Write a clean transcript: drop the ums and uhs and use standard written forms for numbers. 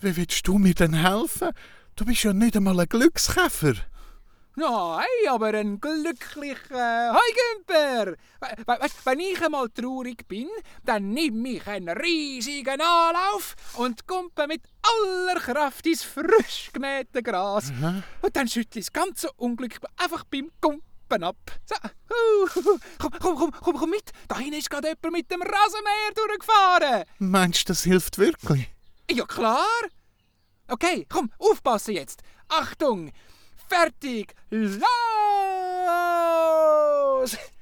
Wie willst du mir denn helfen? Du bist ja nicht einmal ein Glückskäfer. Nein, aber ein glücklicher Heugümper. Wenn ich einmal traurig bin, dann nehme ich einen riesigen Anlauf und kumpe mit aller Kraft ins frisch gemähte Gras. Und dann schüttle ich das ganze Unglück einfach beim Kumpen ab. So. Komm mit. Da hinten ist gerade jemand mit dem Rasenmäher durchgefahren. Meinst du, das hilft wirklich? Ja, klar. Okay, komm, aufpassen jetzt. Achtung, fertig, los!